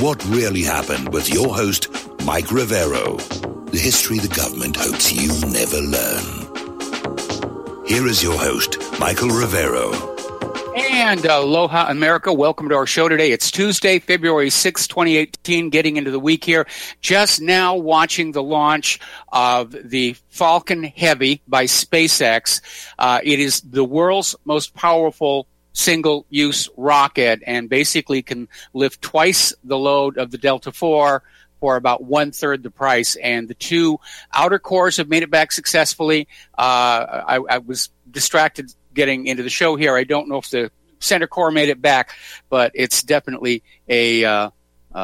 What really happened with your host, Mike Rivero. The history the government hopes you never learn. Here is your host, Michael Rivero. And aloha, America. Welcome to our show today. It's Tuesday, February 6, 2018, getting into the week here. Just now watching the launch of the Falcon Heavy by SpaceX. It is the world's most powerful single-use rocket and basically can lift twice the load of the Delta IV for about one-third the price. And the two outer cores have made it back successfully. I was distracted getting into the show here. I don't know if the center core made it back, but it's definitely a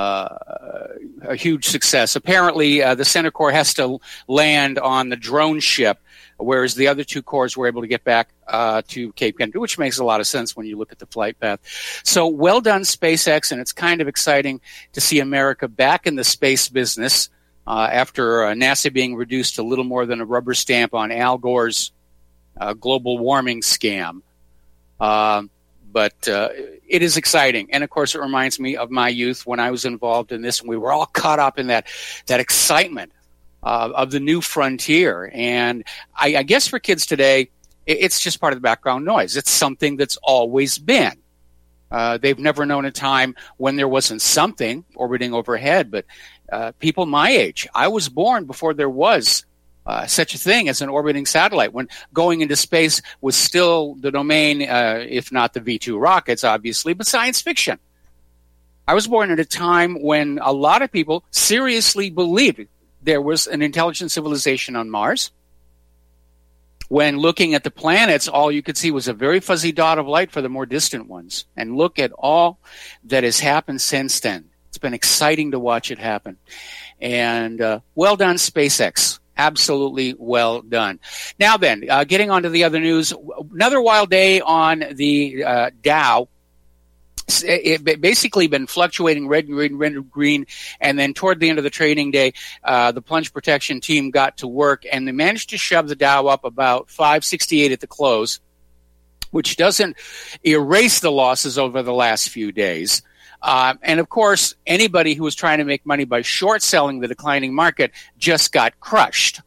huge success. Apparently, the center core has to land on the drone ship, whereas the other two cores were able to get back to Cape Canaveral, which makes a lot of sense when you look at the flight path. So well done, SpaceX, and it's kind of exciting to see America back in the space business after NASA being reduced to little more than a rubber stamp on Al Gore's global warming scam. But it is exciting. And, of course, it reminds me of my youth when I was involved in this, and we were all caught up in that excitement of the new frontier. And I guess for kids today, it's just part of the background noise. It's something that's always been. They've never known a time when there wasn't something orbiting overhead. But people my age, I was born before there was such a thing as an orbiting satellite, when going into space was still the domain, if not the V-2 rockets, obviously, but science fiction. I was born at a time when a lot of people seriously believed there was an intelligent civilization on Mars. When looking at the planets, all you could see was a very fuzzy dot of light for the more distant ones. And look at all that has happened since then. It's been exciting to watch it happen. And well done, SpaceX. Absolutely well done. Now then, getting on to the other news, another wild day on the Dow. It basically been fluctuating red, green, and then toward the end of the trading day, the plunge protection team got to work, and they managed to shove the Dow up about 568 at the close, which doesn't erase the losses over the last few days. And, of course, anybody who was trying to make money by short selling the declining market just got crushed.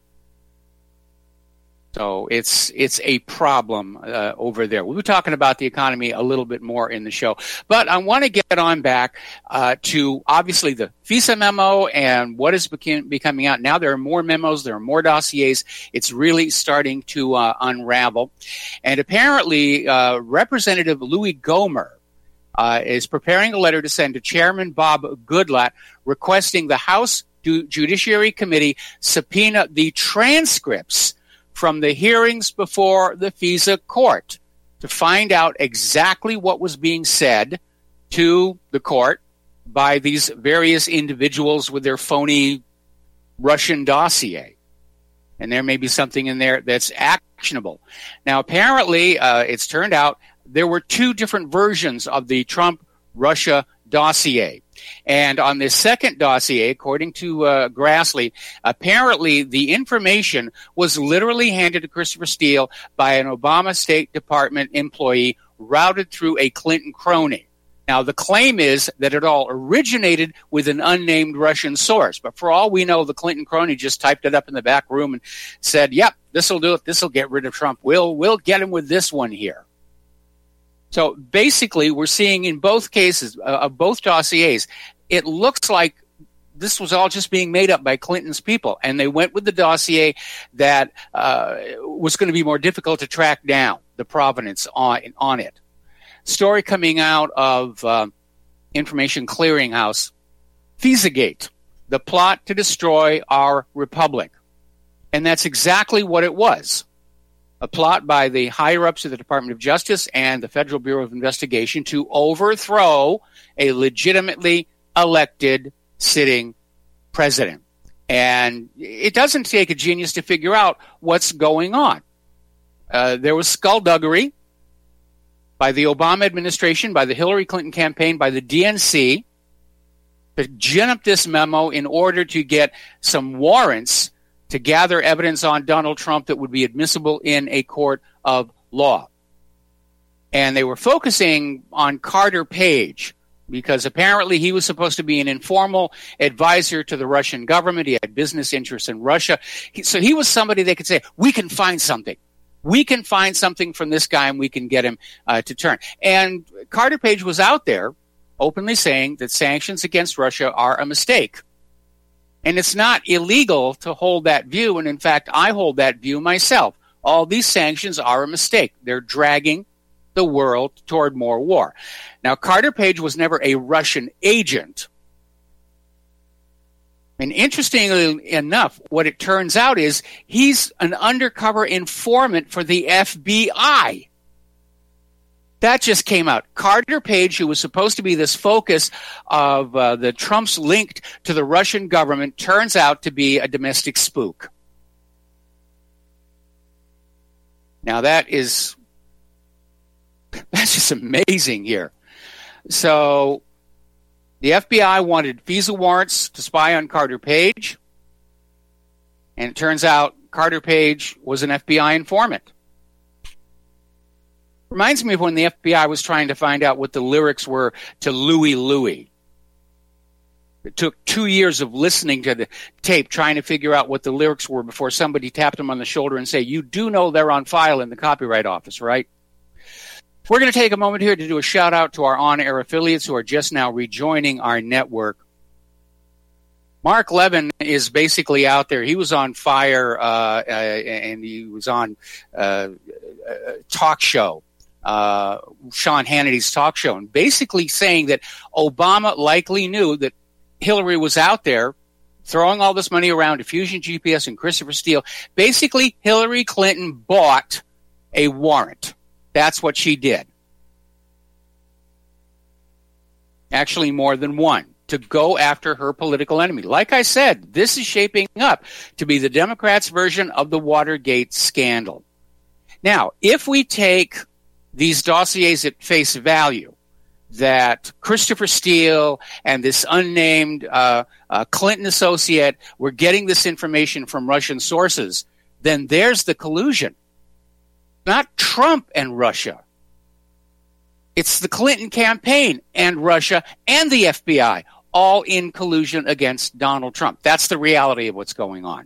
So it's a problem over there. We'll be talking about the economy a little bit more in the show. But I want to get on back to, obviously, the FISA memo and what is becoming out. Now there are more memos. There are more dossiers. It's really starting to unravel. And apparently, Representative Louis Gohmert is preparing a letter to send to Chairman Bob Goodlatte requesting the House Judiciary Committee subpoena the transcripts from the hearings before the FISA court to find out exactly what was being said to the court by these various individuals with their phony Russian dossier. And there may be something in there that's actionable. Now, apparently, it's turned out there were two different versions of the Trump-Russia dossier. And on this second dossier, according to Grassley, apparently the information was literally handed to Christopher Steele by an Obama State Department employee routed through a Clinton crony. Now, the claim is that it all originated with an unnamed Russian source. But for all we know, the Clinton crony just typed it up in the back room and said, yep, this will do it. This will get rid of Trump. We'll get him with this one here. So basically, we're seeing in both cases, of both dossiers, it looks like this was all just being made up by Clinton's people. And they went with the dossier that was going to be more difficult to track down the provenance on it. Story coming out of Information Clearinghouse, FISAgate, the plot to destroy our republic. And that's exactly what it was. A plot by the higher-ups of the Department of Justice and the Federal Bureau of Investigation to overthrow a legitimately elected sitting president. And it doesn't take a genius to figure out what's going on. There was skullduggery by the Obama administration, by the Hillary Clinton campaign, by the DNC to gin up this memo in order to get some warrants to gather evidence on Donald Trump that would be admissible in a court of law. And they were focusing on Carter Page, because apparently he was supposed to be an informal advisor to the Russian government. He had business interests in Russia. So he was somebody they could say, we can find something. We can find something from this guy and we can get him to turn. And Carter Page was out there openly saying that sanctions against Russia are a mistake. And it's not illegal to hold that view. And in fact, I hold that view myself. All these sanctions are a mistake. They're dragging the world toward more war. Now, Carter Page was never a Russian agent. And interestingly enough, what it turns out is he's an undercover informant for the FBI. That just came out. Carter Page, who was supposed to be this focus of the Trumps linked to the Russian government, turns out to be a domestic spook. Now that's just amazing here. So the FBI wanted FISA warrants to spy on Carter Page, and it turns out Carter Page was an FBI informant. Reminds me of when the FBI was trying to find out what the lyrics were to Louie Louie. It took 2 years of listening to the tape trying to figure out what the lyrics were before somebody tapped them on the shoulder and say, you do know they're on file in the Copyright Office, right? We're going to take a moment here to do a shout out to our on-air affiliates who are just now rejoining our network. Mark Levin is basically out there. He was on fire and he was on talk show. Sean Hannity's talk show, and basically saying that Obama likely knew that Hillary was out there throwing all this money around to Fusion GPS and Christopher Steele. Basically, Hillary Clinton bought a warrant. That's what she did. Actually, more than one, to go after her political enemy. Like I said, this is shaping up to be the Democrats' version of the Watergate scandal. Now, if we take these dossiers at face value, that Christopher Steele and this unnamed Clinton associate were getting this information from Russian sources, then there's the collusion. Not Trump and Russia. It's the Clinton campaign and Russia and the FBI, all in collusion against Donald Trump. That's the reality of what's going on.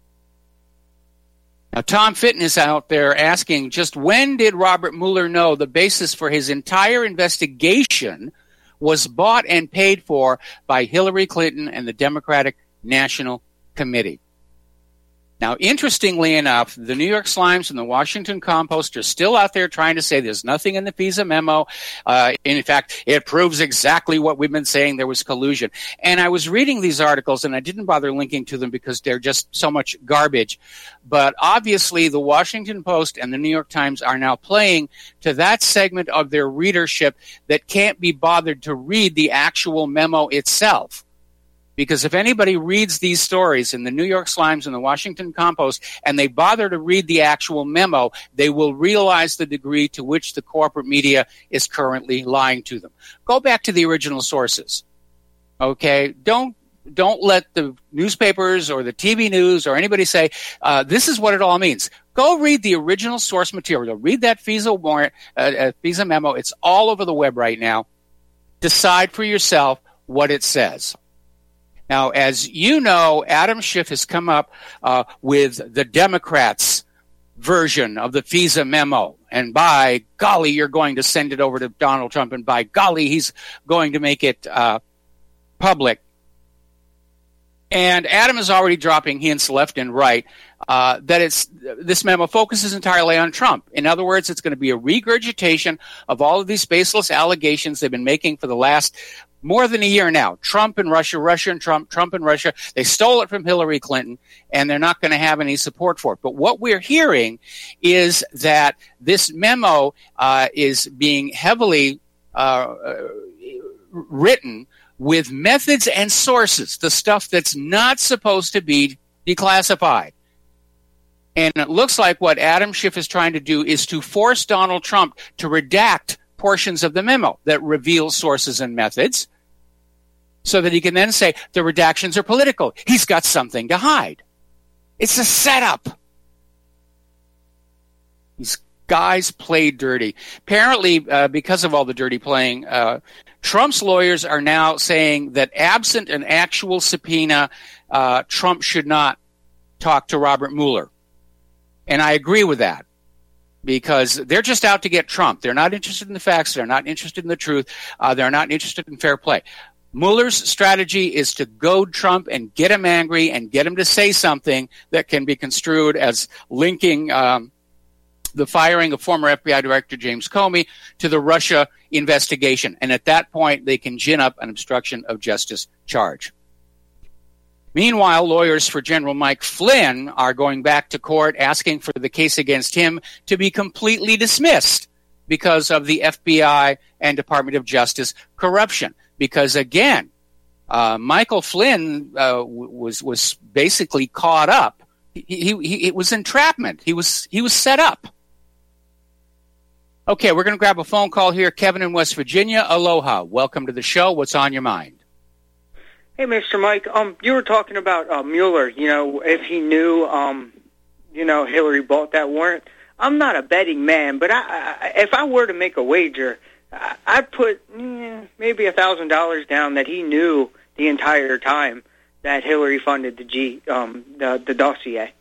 Now, Tom Fitton is out there asking, just when did Robert Mueller know the basis for his entire investigation was bought and paid for by Hillary Clinton and the Democratic National Committee? Now, interestingly enough, the New York Slimes and the Washington Compost are still out there trying to say there's nothing in the FISA memo. In fact, it proves exactly what we've been saying. There was collusion. And I was reading these articles, and I didn't bother linking to them because they're just so much garbage. But obviously, the Washington Post and the New York Times are now playing to that segment of their readership that can't be bothered to read the actual memo itself. Because if anybody reads these stories in the New York Slimes and the Washington Compost and they bother to read the actual memo, they will realize the degree to which the corporate media is currently lying to them. Go back to the original sources. Okay? Don't let the newspapers or the TV news or anybody say, this is what it all means. Go read the original source material. Read that FISA memo. It's all over the web right now. Decide for yourself what it says. Now, as you know, Adam Schiff has come up with the Democrats' version of the FISA memo. And by golly, you're going to send it over to Donald Trump. And by golly, he's going to make it public. And Adam is already dropping hints left and right that this memo focuses entirely on Trump. In other words, it's going to be a regurgitation of all of these baseless allegations they've been making for the last more than a year now. Trump and Russia, Russia and Trump, Trump and Russia. They stole it from Hillary Clinton, and they're not going to have any support for it. But what we're hearing is that this memo is being heavily written with methods and sources, the stuff that's not supposed to be declassified. And it looks like what Adam Schiff is trying to do is to force Donald Trump to redact portions of the memo that reveal sources and methods so that he can then say the redactions are political. He's got something to hide. It's a setup. He's Guys played dirty. Apparently, because of all the dirty playing, Trump's lawyers are now saying that absent an actual subpoena, Trump should not talk to Robert Mueller. And I agree with that, because they're just out to get Trump. They're not interested in the facts. They're not interested in the truth. They're not interested in fair play. Mueller's strategy is to goad Trump and get him angry and get him to say something that can be construed as linking the firing of former FBI Director James Comey to the Russia investigation. And at that point, they can gin up an obstruction of justice charge. Meanwhile, lawyers for General Mike Flynn are going back to court asking for the case against him to be completely dismissed because of the FBI and Department of Justice corruption. Because again, Michael Flynn was basically caught up. It was entrapment. He was set up. Okay, we're going to grab a phone call here. Kevin in West Virginia. Aloha. Welcome to the show. What's on your mind? Hey, Mr. Mike. You were talking about Mueller. If he knew, Hillary bought that warrant. I'm not a betting man, but if I were to make a wager, I'd put maybe $1,000 down that he knew the entire time that Hillary funded the dossier.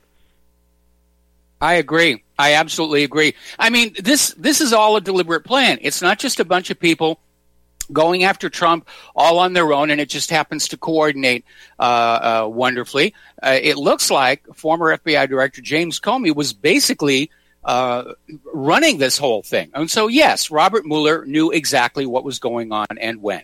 I agree. I absolutely agree. I mean, this is all a deliberate plan. It's not just a bunch of people going after Trump all on their own, and it just happens to coordinate wonderfully. It looks like former FBI Director James Comey was basically running this whole thing. And so, yes, Robert Mueller knew exactly what was going on and when.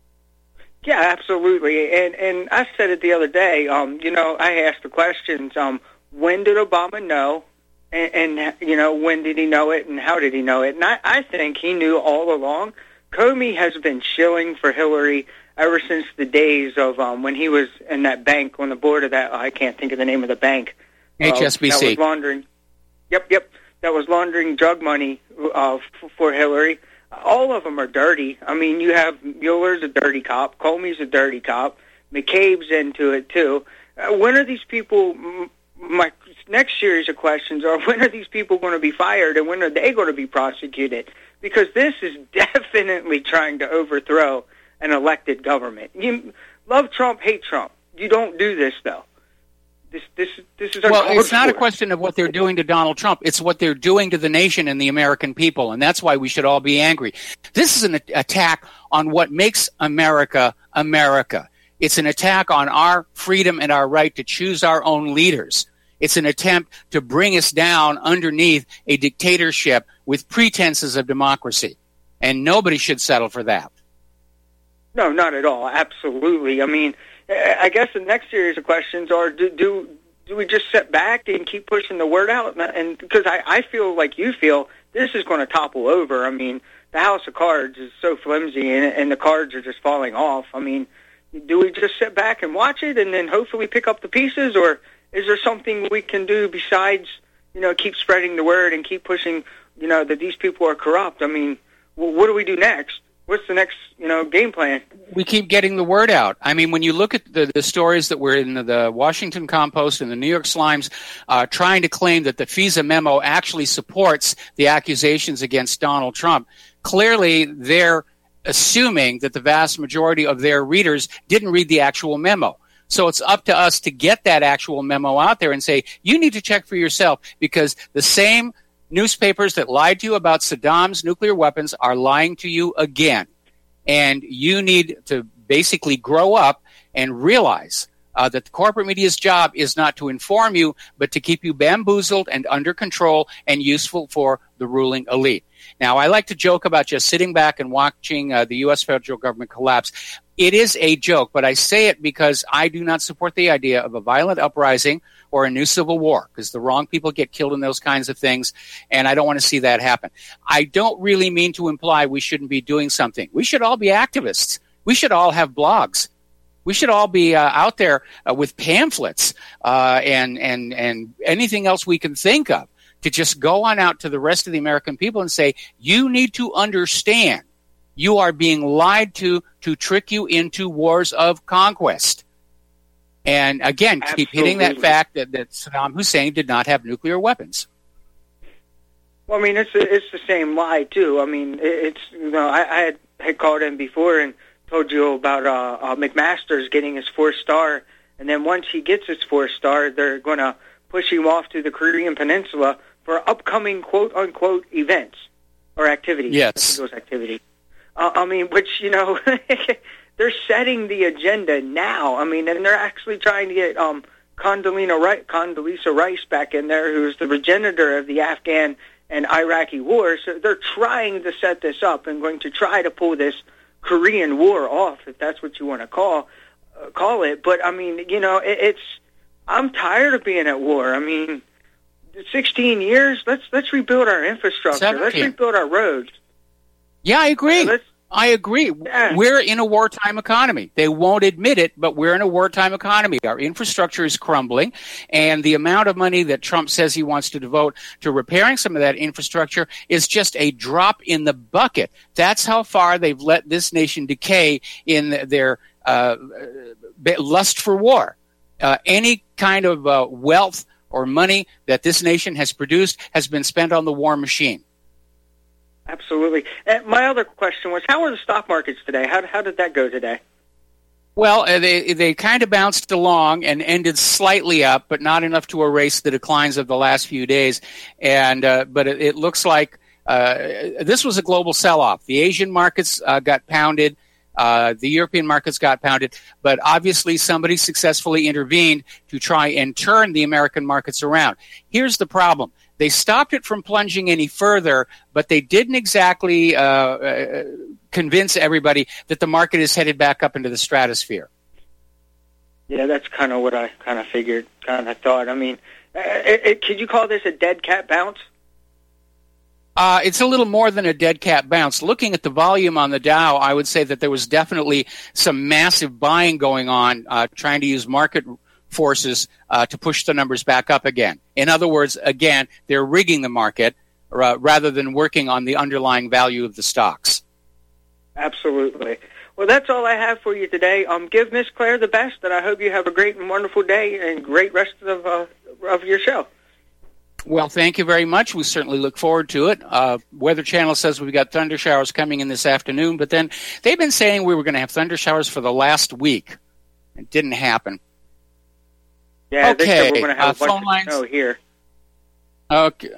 Yeah, absolutely. And I said it the other day. I asked the questions, when did Obama know? And when did he know it, and how did he know it? And I think he knew all along. Comey has been shilling for Hillary ever since the days of when he was in that bank on the board of that. I can't think of the name of the bank. HSBC. That was laundering. Yep. That was laundering drug money for Hillary. All of them are dirty. I mean, you have Mueller's a dirty cop. Comey's a dirty cop. McCabe's into it, too. When are these people... My next series of questions are, when are these people going to be fired, and when are they going to be prosecuted? Because this is definitely trying to overthrow an elected government. You love Trump, hate Trump. You don't do this, though. This is well, it's not a question of what they're doing to Donald Trump. It's what they're doing to the nation and the American people, and that's why we should all be angry. This is an attack on what makes America America. It's an attack on our freedom and our right to choose our own leaders. It's an attempt to bring us down underneath a dictatorship with pretenses of democracy. And nobody should settle for that. No, not at all. Absolutely. I mean, I guess the next series of questions are, do we just sit back and keep pushing the word out? And because I feel like you feel this is going to topple over. I mean, the house of cards is so flimsy, and the cards are just falling off. I mean, do we just sit back and watch it and then hopefully pick up the pieces, or is there something we can do besides, keep spreading the word and keep pushing, that these people are corrupt? I mean, what do we do next? What's the next, game plan? We keep getting the word out. I mean, when you look at the stories that were in the Washington Compost and the New York Slimes trying to claim that the FISA memo actually supports the accusations against Donald Trump, clearly they're assuming that the vast majority of their readers didn't read the actual memo. So it's up to us to get that actual memo out there and say, you need to check for yourself, because the same newspapers that lied to you about Saddam's nuclear weapons are lying to you again. And you need to basically grow up and realize that the corporate media's job is not to inform you, but to keep you bamboozled and under control and useful for the ruling elite. Now, I like to joke about just sitting back and watching the U.S. federal government collapse. It is a joke, but I say it because I do not support the idea of a violent uprising or a new civil war, because the wrong people get killed in those kinds of things, and I don't want to see that happen. I don't really mean to imply we shouldn't be doing something. We should all be activists. We should all have blogs. We should all be out there with pamphlets and anything else we can think of to just go on out to the rest of the American people and say, you need to understand you are being lied to trick you into wars of conquest. And again, keep hitting that fact that Saddam Hussein did not have nuclear weapons. Well, I mean, it's the same lie too. I mean, it's I had called in before and told you about McMaster's getting his 4-star, and then once he gets his 4-star, they're going to push him off to the Korean Peninsula for upcoming quote unquote events or activities. Yes, those activities. I mean, which they're setting the agenda now. I mean, and they're actually trying to get Condoleezza Rice back in there, who's the progenitor of the Afghan and Iraqi war. So they're trying to set this up and going to try to pull this Korean War off, if that's what you want to call it. But I mean, I'm tired of being at war. I mean, 16 years. Let's rebuild our infrastructure. 17. Let's rebuild our roads. Yeah, I agree. I agree. Yeah. We're in a wartime economy. They won't admit it, but we're in a wartime economy. Our infrastructure is crumbling, and the amount of money that Trump says he wants to devote to repairing some of that infrastructure is just a drop in the bucket. That's how far they've let this nation decay in their lust for war. Any kind of wealth or money that this nation has produced has been spent on the war machine. Absolutely. And my other question was, how are the stock markets today? How did that go today? Well, they kind of bounced along and ended slightly up, but not enough to erase the declines of the last few days. And but it looks like this was a global sell-off. The Asian markets got pounded. The European markets got pounded, but obviously somebody successfully intervened to try and turn the American markets around. Here's the problem. They stopped it from plunging any further, but they didn't exactly convince everybody that the market is headed back up into the stratosphere. Yeah, that's kind of what I kind of figured, kind of thought. I mean, could you call this a dead cat bounce? It's a little more than a dead cat bounce. Looking at the volume on the Dow, I would say that there was definitely some massive buying going on, trying to use market forces to push the numbers back up again. In other words, again, they're rigging the market rather than working on the underlying value of the stocks. Absolutely. Well, that's all I have for you today. Give Miss Claire the best, and I hope you have a great and wonderful day and great rest of your show. Well, thank you very much. We certainly look forward to it. Weather Channel says we've got thunder showers coming in this afternoon, but then they've been saying we were going to have thunder showers for the last week. It didn't happen. Yeah, okay. They said we're going to have a phone bunch of snow here. Okay.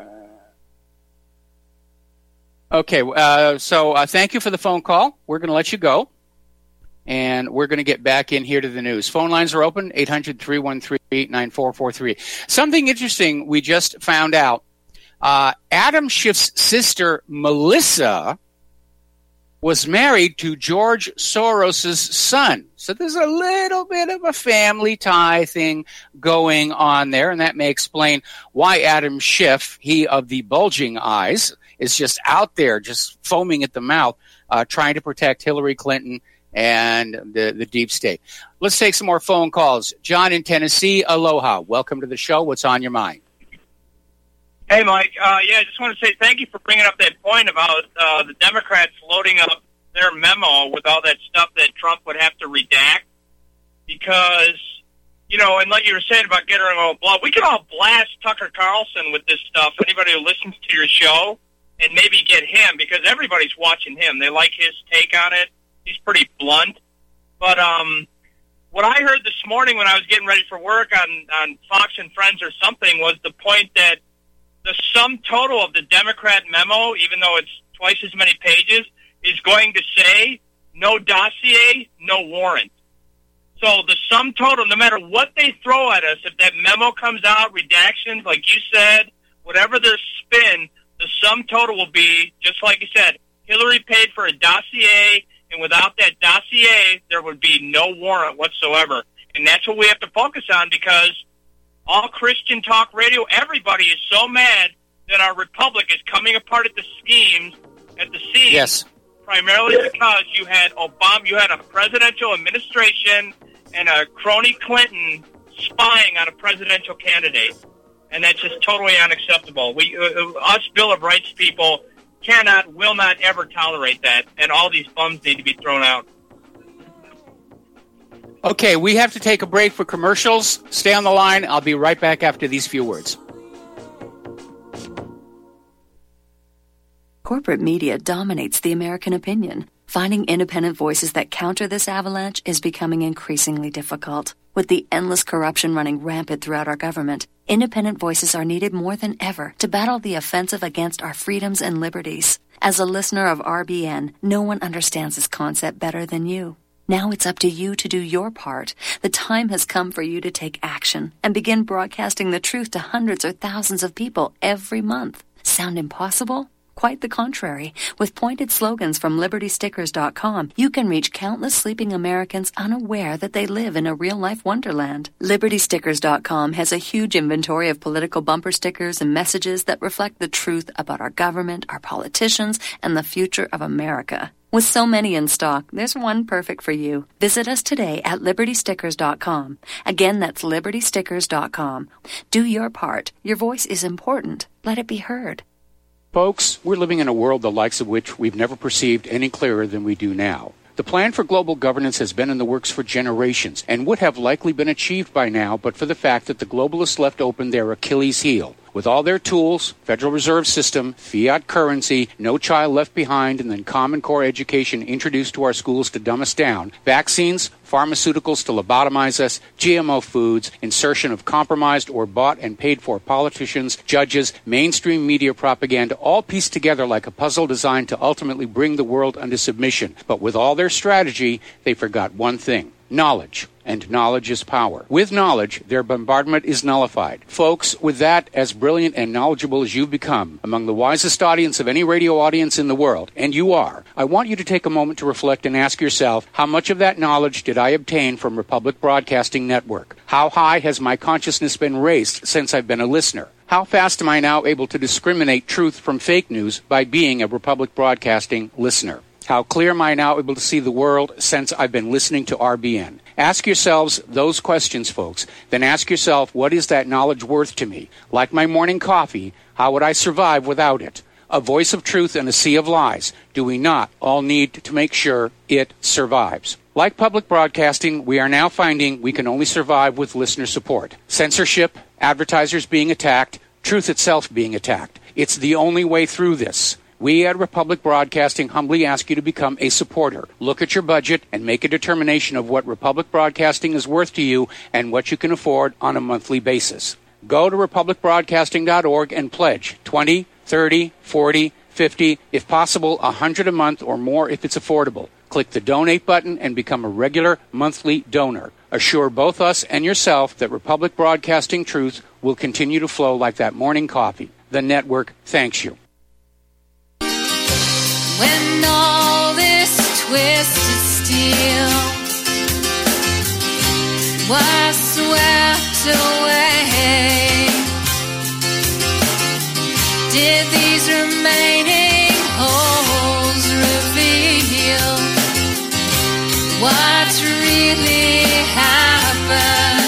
So thank you for the phone call. We're going to let you go, and we're going to get back in here to the news. Phone lines are open, 800-313-9443. Something interesting we just found out. Adam Schiff's sister, Melissa, was married to George Soros' son. So there's a little bit of a family tie thing going on there, and that may explain why Adam Schiff, he of the bulging eyes, is just out there, just foaming at the mouth, trying to protect Hillary Clinton and the deep state. Let's take some more phone calls. John in Tennessee, aloha. Welcome to the show. What's on your mind? Hey, Mike. I just want to say thank you for bringing up that point about the Democrats loading up their memo with all that stuff that Trump would have to redact. Because, and like you were saying about getting all blood, we can all blast Tucker Carlson with this stuff, anybody who listens to your show, and maybe get him, because everybody's watching him. They like his take on it. He's pretty blunt. But what I heard this morning when I was getting ready for work on Fox and Friends or something was the point that the sum total of the Democrat memo, even though it's twice as many pages, is going to say no dossier, no warrant. So the sum total, no matter what they throw at us, if that memo comes out, redactions, like you said, whatever their spin, the sum total will be, just like you said, Hillary paid for a dossier, and without that dossier, there would be no warrant whatsoever. And that's what we have to focus on, because all Christian talk radio, everybody is so mad that our republic is coming apart at the seams. Yes. Primarily because you had Obama, you had a presidential administration and a crony Clinton spying on a presidential candidate. And that's just totally unacceptable. We, us Bill of Rights people will not ever tolerate that. And all these bums need to be thrown out. Okay, we have to take a break for commercials. Stay on the line. I'll be right back after these few words. Corporate media dominates the American opinion. Finding independent voices that counter this avalanche is becoming increasingly difficult. With the endless corruption running rampant throughout our government, independent voices are needed more than ever to battle the offensive against our freedoms and liberties. As a listener of RBN, no one understands this concept better than you. Now it's up to you to do your part. The time has come for you to take action and begin broadcasting the truth to hundreds or thousands of people every month. Sound impossible? Quite the contrary. With pointed slogans from LibertyStickers.com, you can reach countless sleeping Americans unaware that they live in a real-life wonderland. LibertyStickers.com has a huge inventory of political bumper stickers and messages that reflect the truth about our government, our politicians, and the future of America. With so many in stock, there's one perfect for you. Visit us today at LibertyStickers.com. Again, that's LibertyStickers.com. Do your part. Your voice is important. Let it be heard. Folks, we're living in a world the likes of which we've never perceived any clearer than we do now. The plan for global governance has been in the works for generations and would have likely been achieved by now but for the fact that the globalists left open their Achilles heel. With all their tools, Federal Reserve System, fiat currency, no child left behind, and then Common Core education introduced to our schools to dumb us down, vaccines, pharmaceuticals to lobotomize us, GMO foods, insertion of compromised or bought and paid for politicians, judges, mainstream media propaganda, all pieced together like a puzzle designed to ultimately bring the world under submission. But with all their strategy, they forgot one thing. Knowledge. And knowledge is power. With knowledge, their bombardment is nullified. Folks, with that, as brilliant and knowledgeable as you've become, among the wisest audience of any radio audience in the world, and you are, I want you to take a moment to reflect and ask yourself, how much of that knowledge did I obtain from Republic Broadcasting Network? How high has my consciousness been raised since I've been a listener? How fast am I now able to discriminate truth from fake news by being a Republic Broadcasting listener? How clear am I now able to see the world since I've been listening to RBN? Ask yourselves those questions, folks. Then ask yourself, what is that knowledge worth to me? Like my morning coffee, how would I survive without it? A voice of truth in a sea of lies. Do we not all need to make sure it survives? Like public broadcasting, we are now finding we can only survive with listener support. Censorship, advertisers being attacked, truth itself being attacked. It's the only way through this. We at Republic Broadcasting humbly ask you to become a supporter. Look at your budget and make a determination of what Republic Broadcasting is worth to you and what you can afford on a monthly basis. Go to republicbroadcasting.org and pledge $20, $30, $40, $50, if possible, $100 a month or more if it's affordable. Click the donate button and become a regular monthly donor. Assure both us and yourself that Republic Broadcasting truth will continue to flow like that morning coffee. The network thanks you. When all this twisted steel was swept away, did these remaining holes reveal what really happened?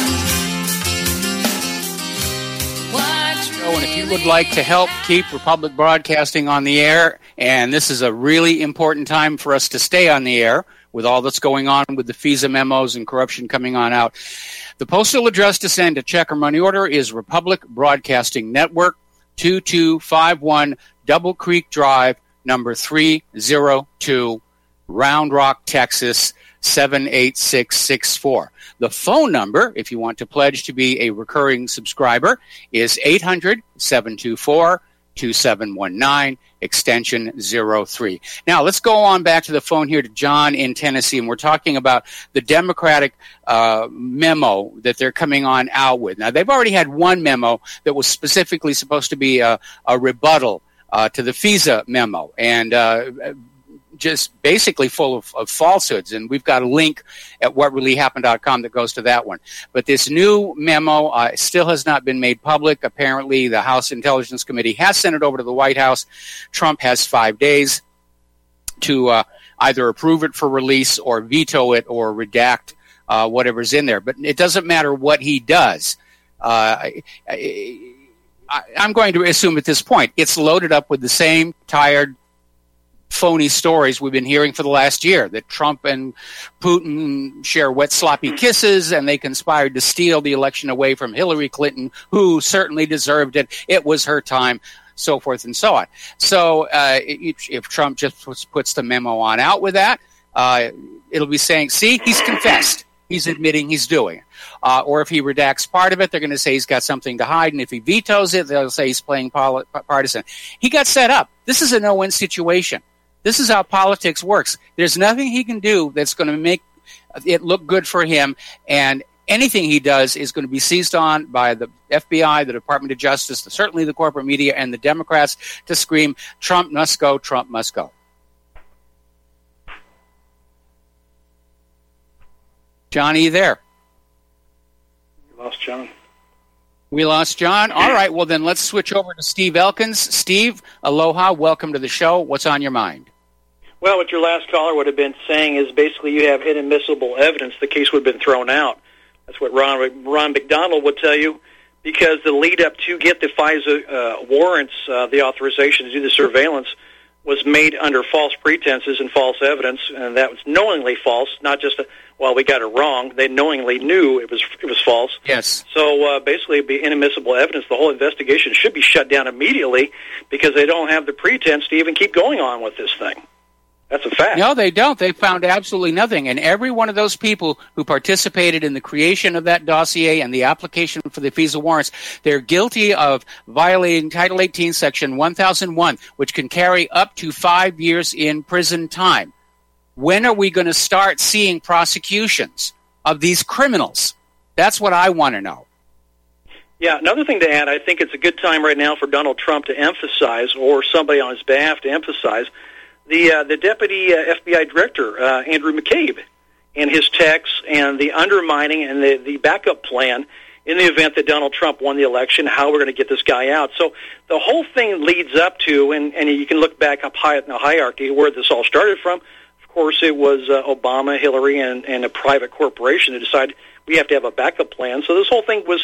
And if you would like to help keep Republic Broadcasting on the air, and this is a really important time for us to stay on the air with all that's going on with the FISA memos and corruption coming on out, the postal address to send a check or money order is Republic Broadcasting Network, 2251 Double Creek Drive, number 302, Round Rock, Texas, 78664. The phone number, if you want to pledge to be a recurring subscriber, is 800-724-2719, extension 03. Now, let's go on back to the phone here to John in Tennessee, and we're talking about the Democratic memo that they're coming on out with. Now, they've already had one memo that was specifically supposed to be a rebuttal to the FISA memo, and just basically full of falsehoods. And we've got a link at whatreallyhappened.com that goes to that one. But this new memo still has not been made public. Apparently, the House Intelligence Committee has sent it over to the White House. Trump has 5 days to either approve it for release or veto it or redact whatever's in there. But it doesn't matter what he does. I'm going to assume at this point it's loaded up with the same tired, phony stories we've been hearing for the last year, that Trump and Putin share wet, sloppy kisses, and they conspired to steal the election away from Hillary Clinton, who certainly deserved it. It was her time. so forth and so on. So if Trump just puts the memo on out with that, it'll be saying, see, he's confessed. He's admitting he's doing it. Or if he redacts part of it, they're going to say he's got something to hide. And if he vetoes it, they'll say he's playing partisan. He got set up. This is a no-win situation. This is how politics works. There's nothing he can do that's going to make it look good for him. And anything he does is going to be seized on by the FBI, the Department of Justice, certainly the corporate media, and the Democrats to scream, Trump must go, Trump must go. Johnny, you there? We lost John. We lost John? All right, well then let's switch over to Steve Elkins. Steve, aloha, welcome to the show. What's on your mind? Well, what your last caller would have been saying is basically you have inadmissible evidence. The case would have been thrown out. That's what Ron McDonald would tell you, because the lead up to get the FISA warrants, the authorization to do the surveillance, was made under false pretenses and false evidence, and that was knowingly false, not just we got it wrong. They knowingly knew it was false. Yes. So basically, it'd be inadmissible evidence. The whole investigation should be shut down immediately because they don't have the pretense to even keep going on with this thing. That's a fact. No, they don't. They found absolutely nothing. And every one of those people who participated in the creation of that dossier and the application for the FISA warrants, they're guilty of violating Title 18, Section 1001, which can carry up to 5 years in prison time. When are we going to start seeing prosecutions of these criminals? That's what I want to know. Yeah, another thing to add, I think it's a good time right now for Donald Trump to emphasize, or somebody on his behalf to emphasize, the deputy FBI director, Andrew McCabe, and his texts and the undermining and the backup plan in the event that Donald Trump won the election, how we're going to get this guy out. So the whole thing leads up to, and you can look back up high in the hierarchy where this all started from. Of course, it was Obama, Hillary, and a private corporation to decide we have to have a backup plan. So this whole thing was,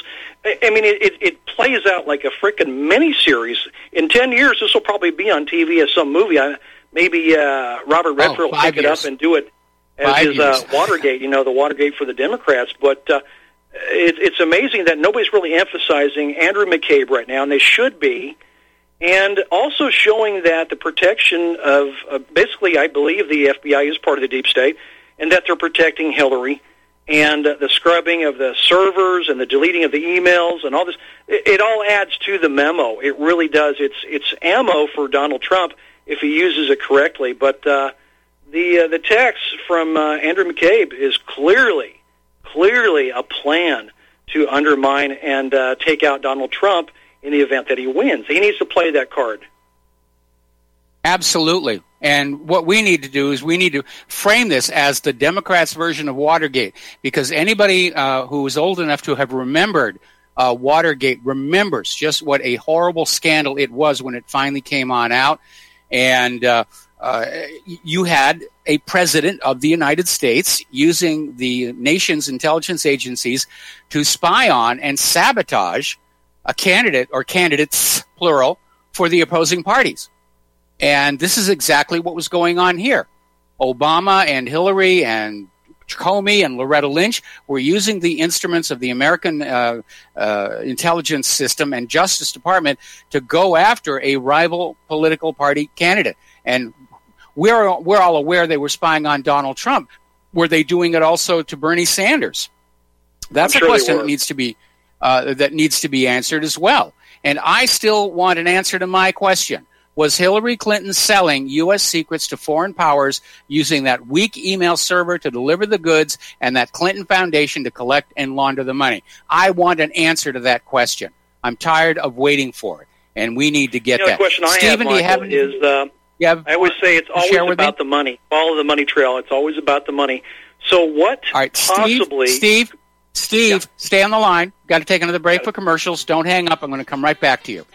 it plays out like a frickin' miniseries. In 10 years, this will probably be on TV as some movie. Maybe Robert Redford will pick it up and do it as his Watergate, the Watergate for the Democrats. But it's amazing that nobody's really emphasizing Andrew McCabe right now, and they should be, and also showing that the protection of, basically, I believe the FBI is part of the deep state, and that they're protecting Hillary, and the scrubbing of the servers and the deleting of the emails and all this. It all adds to the memo. It really does. It's ammo for Donald Trump if he uses it correctly. But the text from Andrew McCabe is clearly a plan to undermine and take out Donald Trump in the event that he wins. He needs to play that card. Absolutely. And what we need to do is we need to frame this as the Democrats' version of Watergate, because anybody who is old enough to have remembered Watergate remembers just what a horrible scandal it was when it finally came on out. And you had a president of the United States using the nation's intelligence agencies to spy on and sabotage a candidate, or candidates, plural, for the opposing parties. And this is exactly what was going on here. Obama and Hillary and Comey and Loretta Lynch were using the instruments of the American intelligence system and Justice Department to go after a rival political party candidate. And we're all aware they were spying on Donald Trump. Were they doing it also to Bernie Sanders? That's a question that needs to be answered as well. And I still want an answer to my question. Was Hillary Clinton selling U.S. secrets to foreign powers using that weak email server to deliver the goods and that Clinton Foundation to collect and launder the money? I want an answer to that question. I'm tired of waiting for it, and we need to get that. The question I Stephen, have, Michael, is I always say it's always about the money. Follow the money trail. It's always about the money. So what possibly... Steve, stay on the line. Got to take another break for commercials. Don't hang up. I'm going to come right back to you.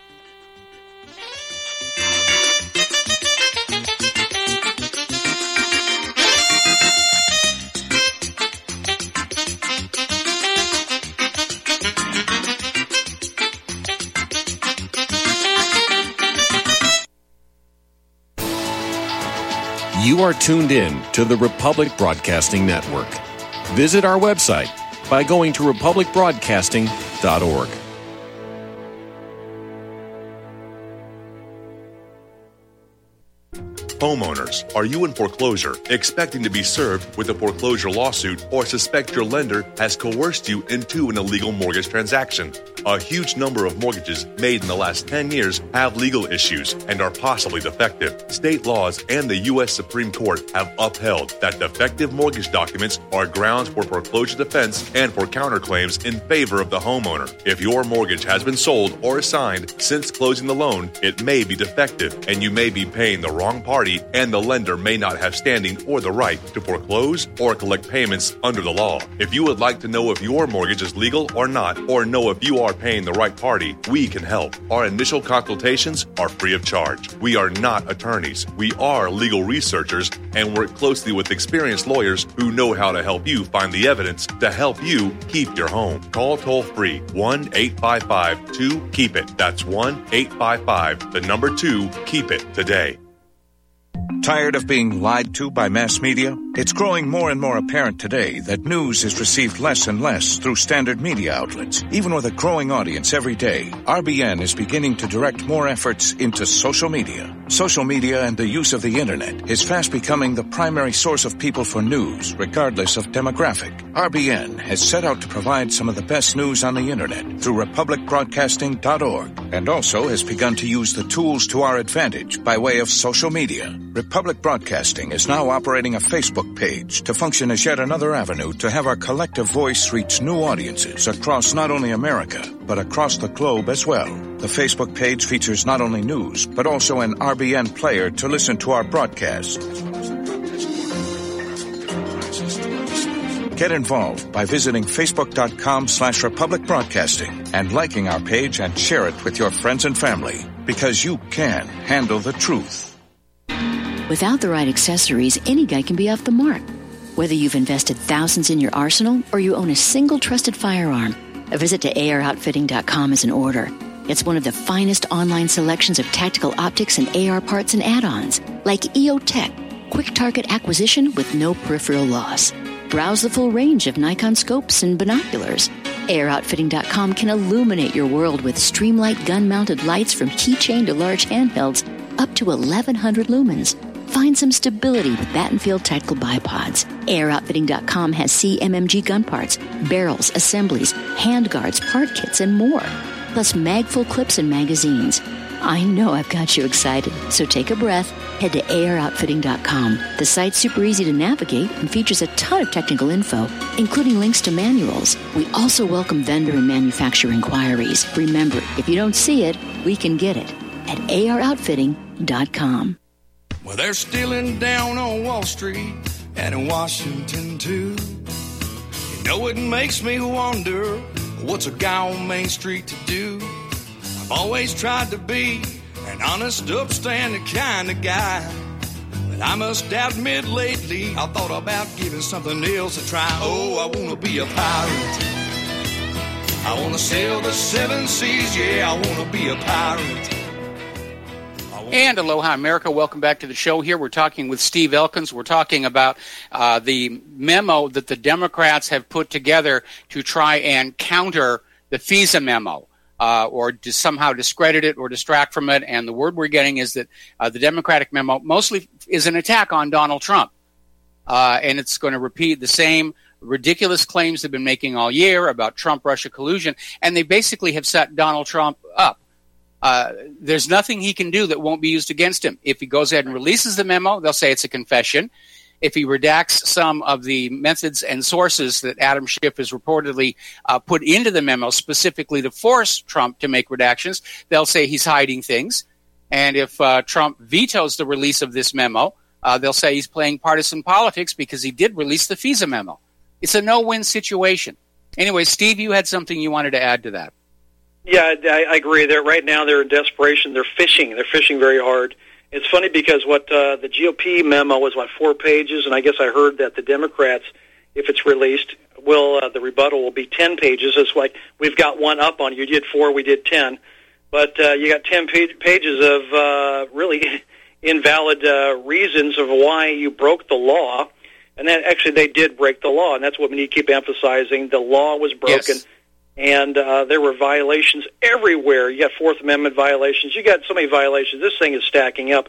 You are tuned in to the Republic Broadcasting Network. Visit our website by going to republicbroadcasting.org. Homeowners, are you in foreclosure, expecting to be served with a foreclosure lawsuit, or suspect your lender has coerced you into an illegal mortgage transaction? A huge number of mortgages made in the last 10 years have legal issues and are possibly defective. State laws and the U.S. Supreme Court have upheld that defective mortgage documents are grounds for foreclosure defense and for counterclaims in favor of the homeowner. If your mortgage has been sold or assigned since closing the loan, it may be defective and you may be paying the wrong party, and the lender may not have standing or the right to foreclose or collect payments under the law. If you would like to know if your mortgage is legal or not, or know if you are paying the right party, we can help. Our initial consultations are free of charge. We are not attorneys. We are legal researchers and work closely with experienced lawyers who know how to help you find the evidence to help you keep your home. Call toll-free 1-855-2-KEEP-IT. That's 1-855-2-KEEP-IT today. Tired of being lied to by mass media? It's growing more and more apparent today that news is received less and less through standard media outlets. Even with a growing audience every day, RBN is beginning to direct more efforts into social media. Social media and the use of the internet is fast becoming the primary source of people for news, regardless of demographic. RBN has set out to provide some of the best news on the internet through republicbroadcasting.org, and also has begun to use the tools to our advantage by way of social media. Republic Broadcasting is now operating a Facebook page to function as yet another avenue to have our collective voice reach new audiences across not only America, but across the globe as well. The Facebook page features not only news, but also an RBN player to listen to our broadcasts. Get involved by visiting facebook.com/Republic Broadcasting and liking our page and share it with your friends and family, because you can handle the truth. Without the right accessories, any guy can be off the mark. Whether you've invested thousands in your arsenal or you own a single trusted firearm, a visit to AROutfitting.com is in order. It's one of the finest online selections of tactical optics and AR parts and add-ons, like EOTech, quick target acquisition with no peripheral loss. Browse the full range of Nikon scopes and binoculars. AROutfitting.com can illuminate your world with Streamlight gun-mounted lights from keychain to large handhelds, up to 1,100 lumens. Find some stability with Battenfield Tactical Bipods. AROutfitting.com has CMMG gun parts, barrels, assemblies, handguards, part kits, and more. Plus mag-full clips and magazines. I know I've got you excited, so take a breath. Head to AROutfitting.com. The site's super easy to navigate and features a ton of technical info, including links to manuals. We also welcome vendor and manufacturer inquiries. Remember, if you don't see it, we can get it at AROutfitting.com. Well, they're stealing down on Wall Street and in Washington, too. You know, it makes me wonder, what's a guy on Main Street to do? I've always tried to be an honest, upstanding kind of guy. But I must admit lately, I thought about giving something else a try. Oh, I want to be a pirate. I want to sail the seven seas, yeah, I want to be a pirate. And aloha, America. Welcome back to the show here. We're talking with Steve Elkins. We're talking about the memo that the Democrats have put together to try and counter the FISA memo, or to somehow discredit it or distract from it. And the word we're getting is that the Democratic memo mostly is an attack on Donald Trump. And it's going to repeat the same ridiculous claims they've been making all year about Trump-Russia collusion. And they basically have set Donald Trump up. There's nothing he can do that won't be used against him. If he goes ahead and releases the memo, they'll say it's a confession. If he redacts some of the methods and sources that Adam Schiff has reportedly put into the memo specifically to force Trump to make redactions, they'll say he's hiding things. And if Trump vetoes the release of this memo, they'll say he's playing partisan politics because he did release the FISA memo. It's a no-win situation. Anyway, Steve, you had something you wanted to add to that. Yeah, I agree. Right now they're in desperation. They're fishing. They're fishing very hard. It's funny because what the GOP memo was, 4 pages, and I guess I heard that the Democrats, if it's released, the rebuttal will be 10 pages. It's like we've got one up on you. You did 4, we did 10. But you got 10 pages of really invalid reasons of why you broke the law. And then actually they did break the law, and that's what we need to keep emphasizing. The law was broken. Yes. And there were violations everywhere. You got Fourth Amendment violations. You got so many violations. This thing is stacking up.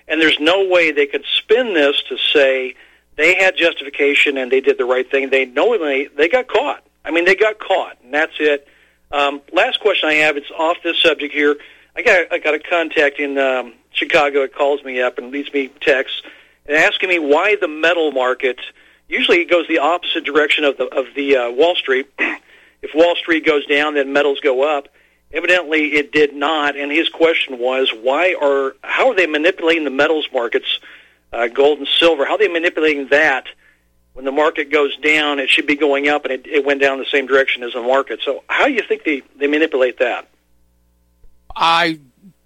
and there's no way they could spin this to say they had justification and they did the right thing. They got caught. I mean, they got caught, and that's it. Last question I have, it's off this subject here. I got a contact in Chicago. It calls me up and leaves me texts and asking me why the metal market, usually it goes the opposite direction of the Wall Street. If Wall Street goes down, then metals go up. Evidently, it did not, and his question was, how are they manipulating the metals markets, gold and silver? How are they manipulating that? When the market goes down, it should be going up, and it went down the same direction as the market. So how do you think they manipulate that? I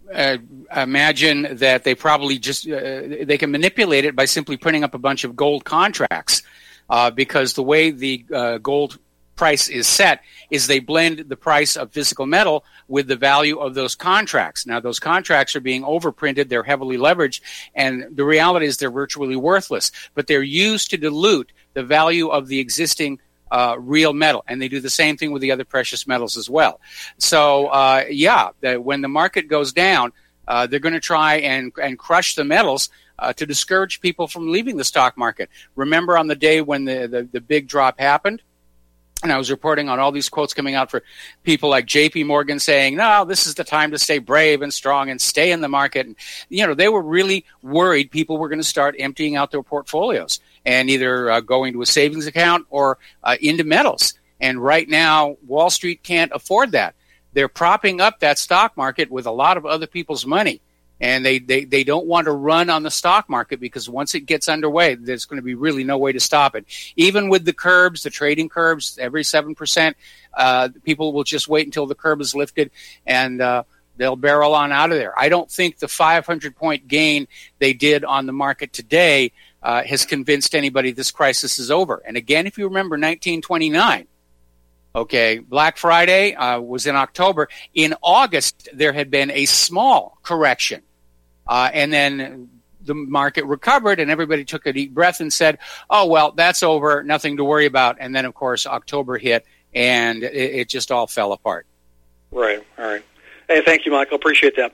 imagine that they probably just they can manipulate it by simply printing up a bunch of gold contracts, because the way the gold price is set is they blend the price of physical metal with the value of those contracts. Now, those contracts are being overprinted, they're heavily leveraged, and the reality is they're virtually worthless, but they're used to dilute the value of the existing real metal, and they do the same thing with the other precious metals as well. So, when the market goes down, they're going to try and crush the metals to discourage people from leaving the stock market. Remember on the day when the big drop happened? And I was reporting on all these quotes coming out for people like J.P. Morgan saying, no, this is the time to stay brave and strong and stay in the market. And, they were really worried people were going to start emptying out their portfolios and either go into a savings account or into metals. And right now, Wall Street can't afford that. They're propping up that stock market with a lot of other people's money. And they don't want to run on the stock market because once it gets underway, there's going to be really no way to stop it. Even with the curbs, the trading curbs, every 7%, people will just wait until the curb is lifted and they'll barrel on out of there. I don't think the 500-point gain they did on the market today has convinced anybody this crisis is over. And again, if you remember 1929, okay, Black Friday was in October. In August, there had been a small correction. And then the market recovered and everybody took a deep breath and said, oh, well, that's over, nothing to worry about. And then, of course, October hit and it just all fell apart. Right. All right. Hey, thank you, Michael. Appreciate that.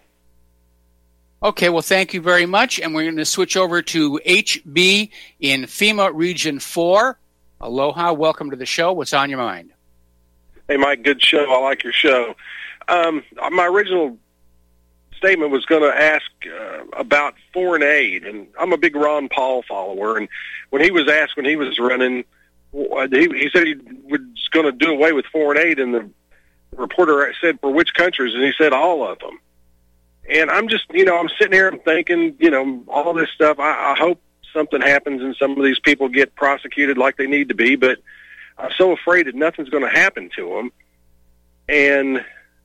Okay, well, thank you very much. And we're going to switch over to HB in FEMA Region 4. Aloha. Welcome to the show. What's on your mind? Hey, Mike, good show. I like your show. My original statement was going to ask about foreign aid, and I'm a big Ron Paul follower, and when he was asked when he was running, he said he was going to do away with foreign aid, and the reporter said, for which countries? And he said all of them. And I'm just, I'm sitting here and thinking, all this stuff, I hope something happens and some of these people get prosecuted like they need to be, but I'm so afraid that nothing's going to happen to them. And,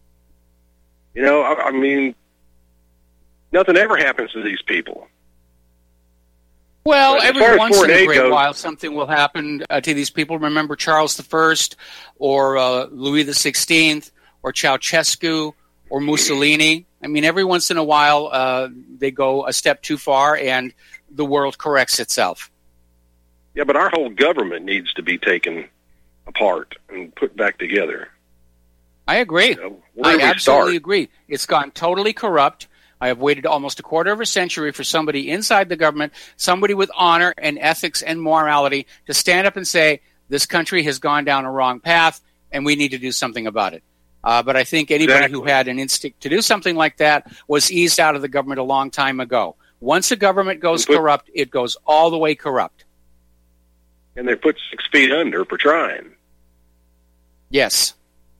I mean, nothing ever happens to these people. Well, every once in a great while, something will happen to these people. Remember Charles I or Louis XVI or Ceausescu or Mussolini. I mean, every once in a while, they go a step too far and the world corrects itself. Yeah, but our whole government needs to be taken apart and put back together. I agree. I absolutely agree. It's gone totally corrupt. I have waited almost a quarter of a century for somebody inside the government, somebody with honor and ethics and morality, to stand up and say, this country has gone down a wrong path and we need to do something about it. But I think anybody who had an instinct to do something like that was eased out of the government a long time ago. Once a government goes corrupt, it goes all the way corrupt. And they're put 6 feet under for trying. Yes.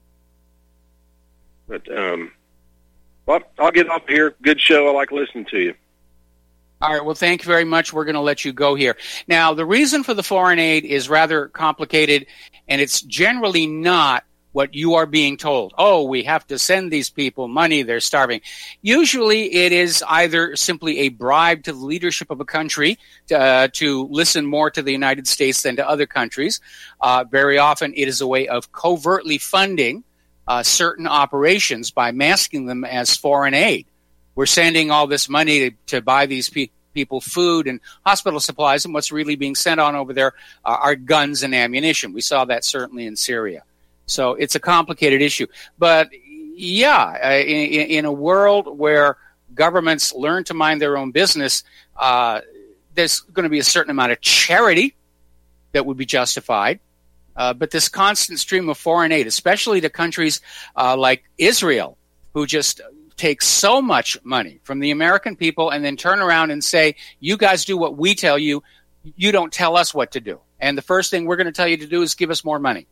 But, well, I'll get off here. Good show. I like listening to you. All right. Well, thank you very much. We're going to let you go here. Now, the reason for the foreign aid is rather complicated, and it's generally not what you are being told. Oh, we have to send these people money. They're starving. Usually it is either simply a bribe to the leadership of a country to listen more to the United States than to other countries. Very often it is a way of covertly funding certain operations by masking them as foreign aid. We're sending all this money to buy these people food and hospital supplies, and what's really being sent on over there are guns and ammunition. We saw that certainly in Syria. So it's a complicated issue. But, yeah, in a world where governments learn to mind their own business, there's going to be a certain amount of charity that would be justified. But this constant stream of foreign aid, especially to countries like Israel, who just take so much money from the American people and then turn around and say, you guys do what we tell you, you don't tell us what to do. And the first thing we're going to tell you to do is give us more money.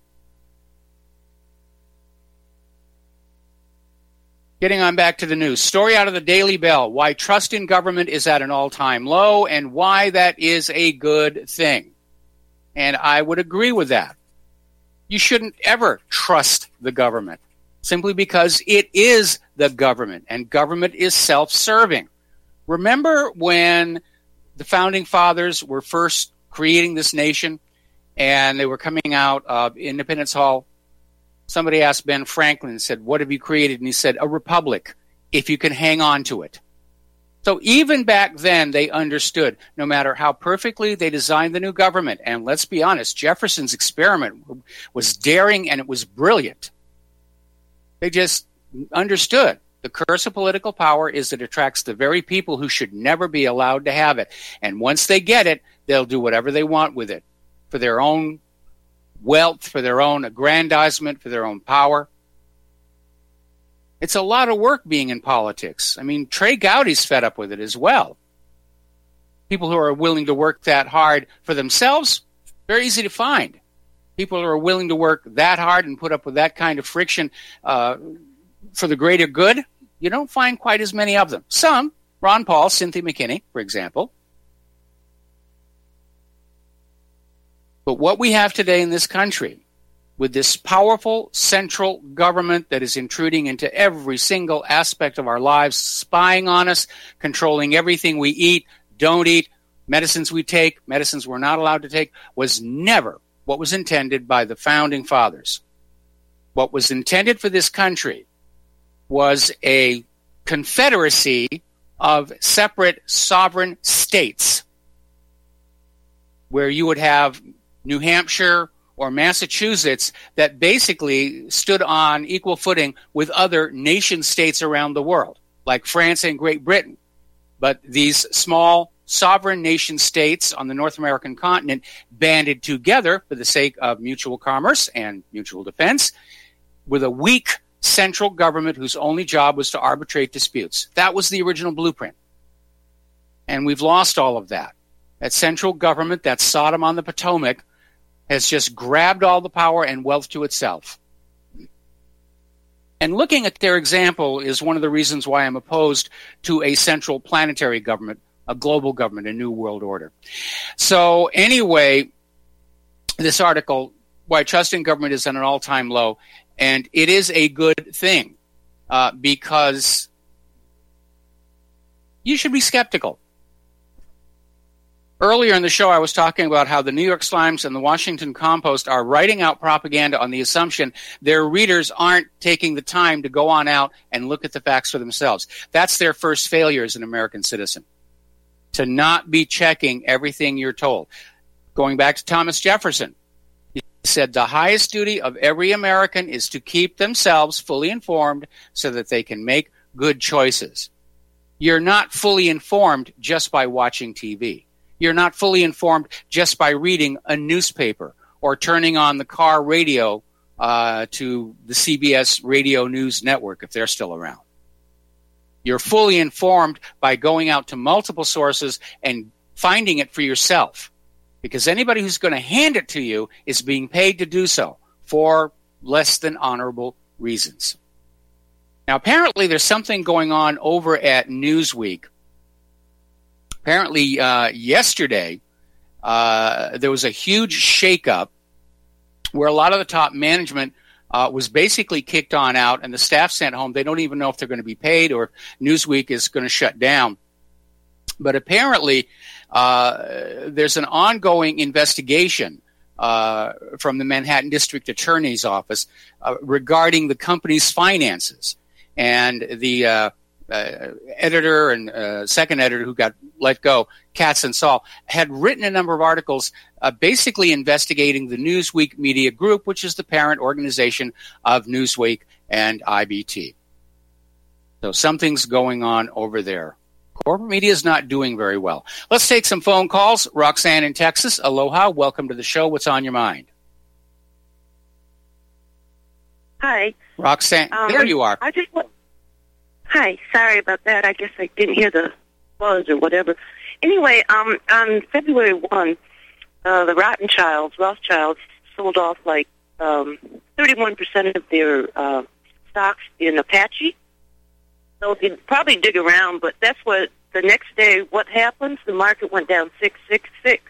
Getting on back to the news. Story out of the Daily Bell, why trust in government is at an all-time low and why that is a good thing. And I would agree with that. You shouldn't ever trust the government simply because it is the government, and government is self-serving. Remember when the Founding Fathers were first creating this nation and they were coming out of Independence Hall? Somebody asked Ben Franklin and said, what have you created? And he said, a republic, if you can hang on to it. So even back then, they understood no matter how perfectly they designed the new government, and let's be honest, Jefferson's experiment was daring and it was brilliant. They just understood the curse of political power is it attracts the very people who should never be allowed to have it. And once they get it, they'll do whatever they want with it for their own wealth, for their own aggrandizement, for their own power. It's a lot of work being in politics. I mean, Trey Gowdy's fed up with it as well. People who are willing to work that hard for themselves, very easy to find. People who are willing to work that hard and put up with that kind of friction for the greater good, you don't find quite as many of them. Some, Ron Paul, Cynthia McKinney, for example. But what we have today in this country, with this powerful central government that is intruding into every single aspect of our lives, spying on us, controlling everything we eat, don't eat, medicines we take, medicines we're not allowed to take, was never what was intended by the Founding Fathers. What was intended for this country was a confederacy of separate sovereign states where you would have New Hampshire or Massachusetts that basically stood on equal footing with other nation states around the world, like France and Great Britain. But these small sovereign nation states on the North American continent banded together for the sake of mutual commerce and mutual defense with a weak central government whose only job was to arbitrate disputes. That was the original blueprint. And we've lost all of that. That central government, that Sodom on the Potomac, has just grabbed all the power and wealth to itself. And looking at their example is one of the reasons why I'm opposed to a central planetary government, a global government, a new world order. So anyway, this article, why trust in government is at an all-time low, and it is a good thing because you should be skeptical. Earlier in the show, I was talking about how the New York Slimes and the Washington Compost are writing out propaganda on the assumption their readers aren't taking the time to go on out and look at the facts for themselves. That's their first failure as an American citizen, to not be checking everything you're told. Going back to Thomas Jefferson, he said the highest duty of every American is to keep themselves fully informed so that they can make good choices. You're not fully informed just by watching TV. You're not fully informed just by reading a newspaper or turning on the car radio to the CBS Radio News Network if they're still around. You're fully informed by going out to multiple sources and finding it for yourself, because anybody who's going to hand it to you is being paid to do so for less than honorable reasons. Now, apparently there's something going on over at Newsweek. Apparently, yesterday, there was a huge shakeup where a lot of the top management was basically kicked on out and the staff sent home. They don't even know if they're going to be paid or if Newsweek is going to shut down. But apparently, there's an ongoing investigation from the Manhattan District Attorney's Office regarding the company's finances. And the editor and second editor who got let go, Katz and Saul, had written a number of articles basically investigating the Newsweek Media Group, which is the parent organization of Newsweek and IBT. So something's going on over there. Corporate media is not doing very well. Let's take some phone calls. Roxanne in Texas. Aloha. Welcome to the show. What's on your mind? Hi. Roxanne, there you are. Hi. Sorry about that. I guess I didn't hear the buzz or whatever. Anyway, on February 1, the Rothschilds, sold off like 31% of their stocks in Apache. So if you probably dig around, but that's what the next day. What happens? The market went down 666.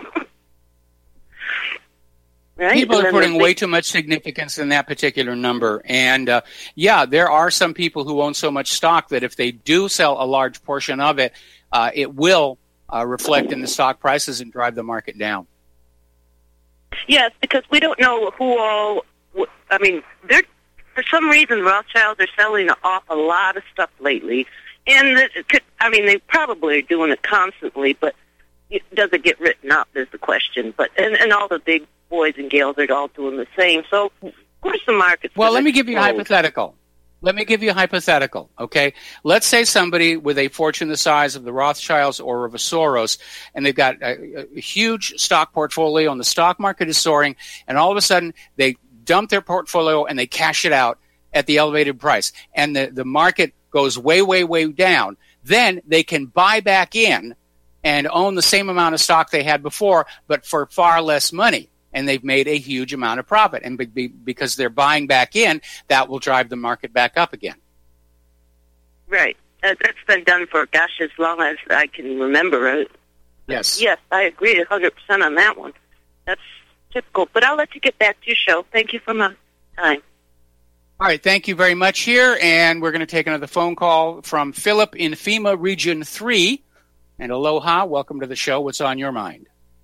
Right? People are putting way too much significance in that particular number. And, there are some people who own so much stock that if they do sell a large portion of it, it will reflect in the stock prices and drive the market down. Yes, because we don't know who all... I mean, for some reason, Rothschilds are selling off a lot of stuff lately. And, they probably are doing it constantly, but does it get written up is the question. But and all the big boys and gals are all doing the same. So, of course, the market's... Well, let me give you a hypothetical. Okay? Let's say somebody with a fortune the size of the Rothschilds or of a Soros, and they've got a huge stock portfolio, and the stock market is soaring, and all of a sudden they dump their portfolio and they cash it out at the elevated price, and the market goes way, way, way down. Then they can buy back in and own the same amount of stock they had before, but for far less money. And they've made a huge amount of profit. And because they're buying back in, that will drive the market back up again. Right. That's been done for, as long as I can remember. Right? Yes. Yes, I agree 100% on that one. That's typical. But I'll let you get back to your show. Thank you for my time. All right. Thank you very much here. And we're going to take another phone call from Philip in FEMA Region 3. And aloha. Welcome to the show. What's on your mind?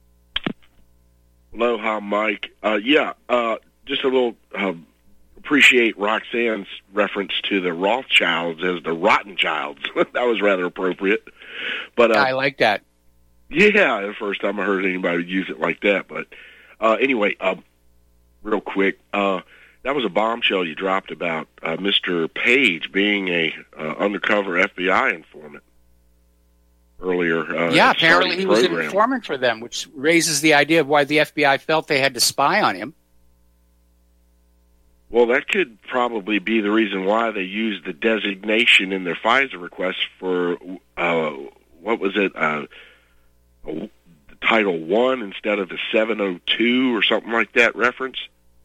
Aloha, Mike. Just a little appreciate Roxanne's reference to the Rothschilds as the Rottenchilds. That was rather appropriate. But I like that. Yeah, the first time I heard anybody use it like that. But anyway, real quick, that was a bombshell you dropped about Mr. Page being a undercover FBI informant. Earlier, apparently he was an informant for them, which raises the idea of why the FBI felt they had to spy on him. Well, that could probably be the reason why they used the designation in their FISA request for, what was it, Title I instead of the 702 or something like that reference.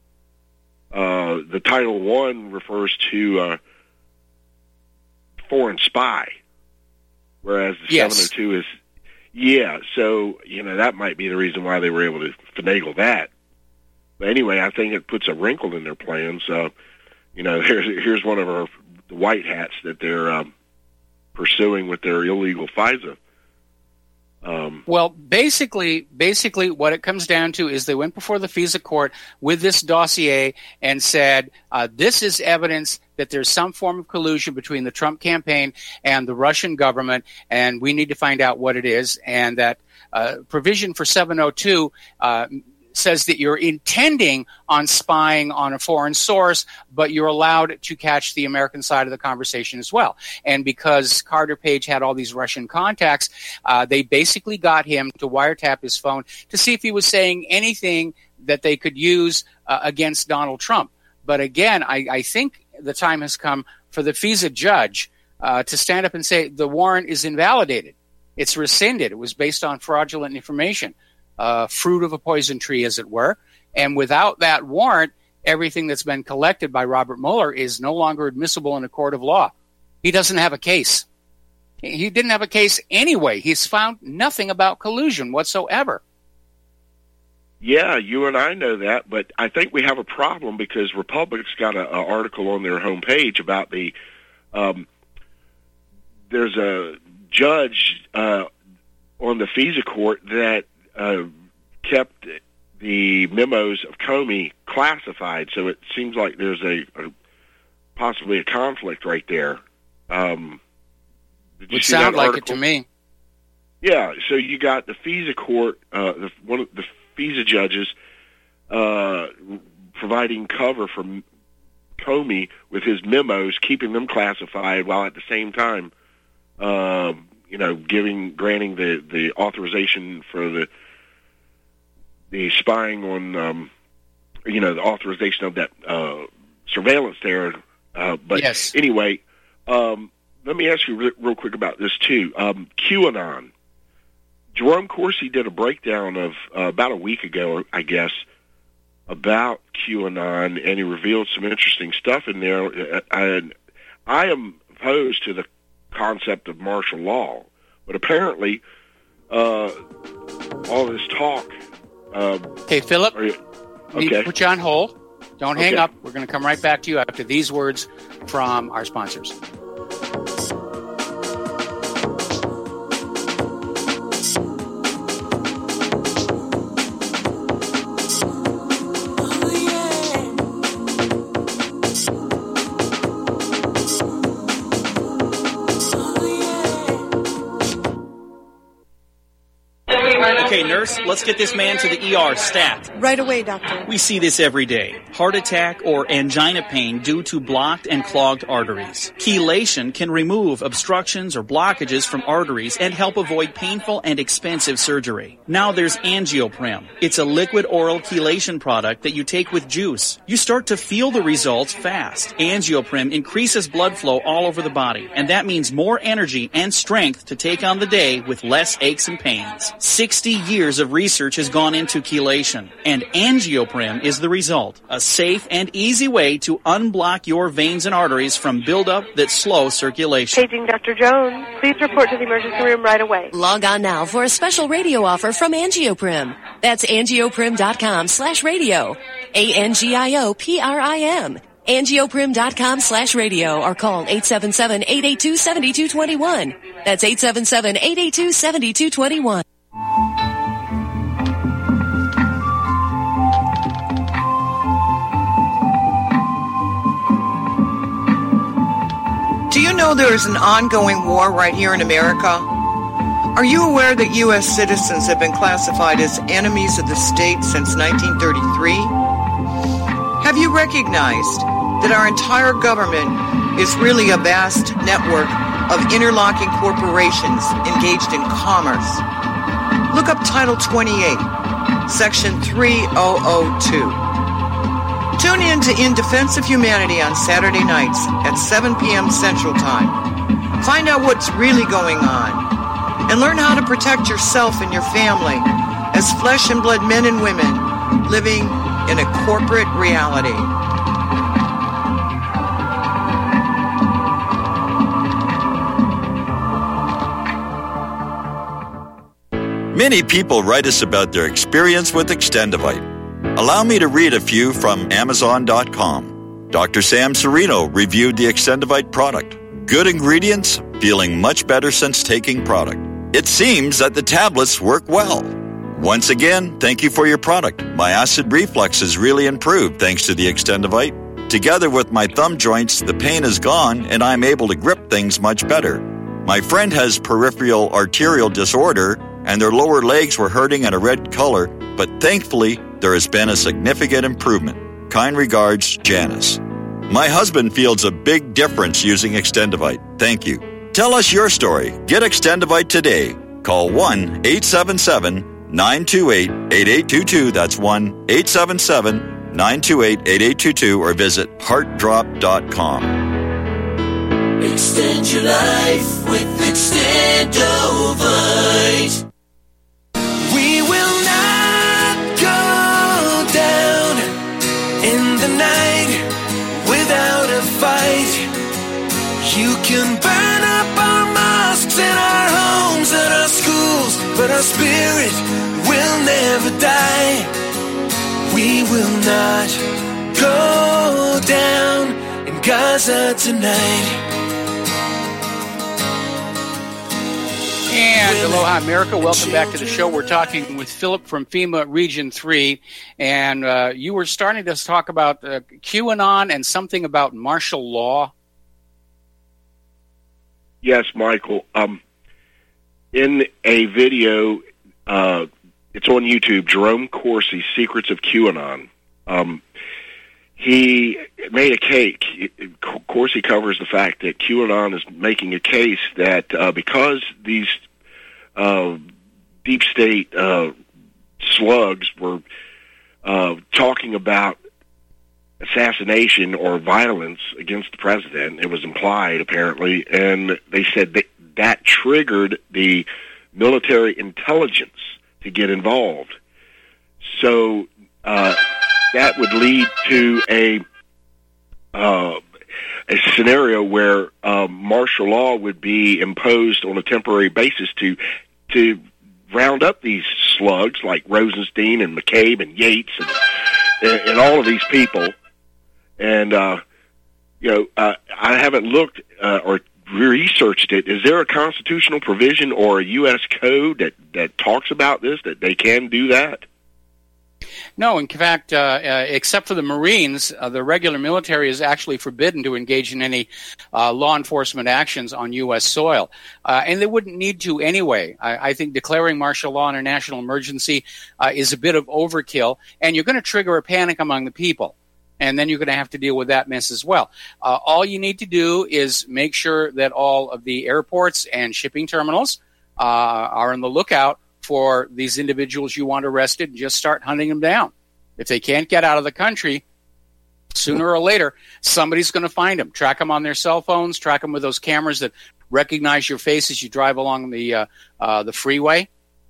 The Title I refers to foreign spy. Whereas the 702 is, so, that might be the reason why they were able to finagle that. But anyway, I think it puts a wrinkle in their plans. Here's one of the white hats that they're pursuing with their illegal FISA. Well, basically, what it comes down to is they went before the FISA court with this dossier and said, this is evidence that there's some form of collusion between the Trump campaign and the Russian government, and we need to find out what it is. And that provision for 702 says that you're intending on spying on a foreign source, but you're allowed to catch the American side of the conversation as well. And because Carter Page had all these Russian contacts, they basically got him to wiretap his phone to see if he was saying anything that they could use against Donald Trump. But again, I think the time has come for the FISA judge to stand up and say the warrant is invalidated. It's rescinded. It was based on fraudulent information. Fruit of a poison tree, as it were. And without that warrant, everything that's been collected by Robert Mueller is no longer admissible in a court of law. He doesn't have a case. He didn't have a case anyway. He's found nothing about collusion whatsoever. Yeah, you and I know that, but I think we have a problem because Republic's got an article on their homepage about the there's a judge on the FISA court that kept the memos of Comey classified, so it seems like there's possibly a conflict right there. Would sound like it to me. Yeah, so you got the FISA court, one of the FISA judges providing cover for Comey with his memos, keeping them classified while at the same time, granting the authorization for the spying on, the authorization of that surveillance there. But yes. Anyway, let me ask you real quick about this too. QAnon. Jerome Corsi did a breakdown of about a week ago, I guess, about QAnon, and he revealed some interesting stuff in there. I am opposed to the concept of martial law, but apparently all this talk... hey, Philip, we need to put you on hold. Don't hang Okay. up. We're going to come right back to you after these words from our sponsors. Okay, nurse, let's get this man to the ER stat. Right away, doctor. We see this every day. Heart attack or angina pain due to blocked and clogged arteries. Chelation can remove obstructions or blockages from arteries and help avoid painful and expensive surgery. Now there's Angioprim. It's a liquid oral chelation product that you take with juice. You start to feel the results fast. Angioprim increases blood flow all over the body, and that means more energy and strength to take on the day with less aches and pains. 60 years of research has gone into chelation, and Angioprim is the result. A safe and easy way to unblock your veins and arteries from buildup that slow circulation. Paging Dr. Jones. Please report to the emergency room right away. Log on now for a special radio offer from Angioprim. That's angioprim.com/radio. ANGIOPRIM. Angioprim.com/radio or call 877-882-7221. That's 877-882-7221. Do you know there is an ongoing war right here in America? Are you aware that U.S. citizens have been classified as enemies of the state since 1933? Have you recognized that our entire government is really a vast network of interlocking corporations engaged in commerce? Look up Title 28, Section 3002. Tune in to In Defense of Humanity on Saturday nights at 7 p.m. Central Time. Find out what's really going on and learn how to protect yourself and your family as flesh and blood men and women living in a corporate reality. Many people write us about their experience with Extendivite. Allow me to read a few from Amazon.com. Dr. Sam Serino reviewed the Extendivite product. Good ingredients, feeling much better since taking product. It seems that the tablets work well. Once again, thank you for your product. My acid reflux has really improved thanks to the Extendivite. Together with my thumb joints, the pain is gone and I'm able to grip things much better. My friend has peripheral arterial disorder and their lower legs were hurting in a red color, but thankfully, there has been a significant improvement. Kind regards, Janice. My husband feels a big difference using Extendivite. Thank you. Tell us your story. Get Extendivite today. Call 1-877-928-8822. That's 1-877-928-8822 or visit heartdrop.com. Extend your life with Extendivite. We will not go down in the night without a fight. You can burn up our mosques and our homes and our schools, but our spirit will never die. We will not go down in Gaza tonight. And aloha, America. Welcome back to the show. We're talking with Philip from FEMA Region 3. And you were starting to talk about QAnon and something about martial law. Yes, Michael. In a video, it's on YouTube, Jerome Corsi, Secrets of QAnon. he made a cake. Of course, he covers the fact that QAnon is making a case that because these deep state slugs were talking about assassination or violence against the president, it was implied apparently, and they said that triggered the military intelligence to get involved. So that would lead to a scenario where martial law would be imposed on a temporary basis to round up these slugs like Rosenstein and McCabe and Yates and all of these people. And I haven't looked or researched it. Is there a constitutional provision or a U.S. code that talks about this, that they can do that? No, in fact, except for the Marines, the regular military is actually forbidden to engage in any law enforcement actions on U.S. soil. And they wouldn't need to anyway. I think declaring martial law and a national emergency is a bit of overkill, and you're going to trigger a panic among the people. And then you're going to have to deal with that mess as well. All you need to do is make sure that all of the airports and shipping terminals are on the lookout for these individuals you want arrested, and just start hunting them down. If they can't get out of the country, sooner or later, somebody's going to find them. Track them on their cell phones, track them with those cameras that recognize your face as you drive along the freeway.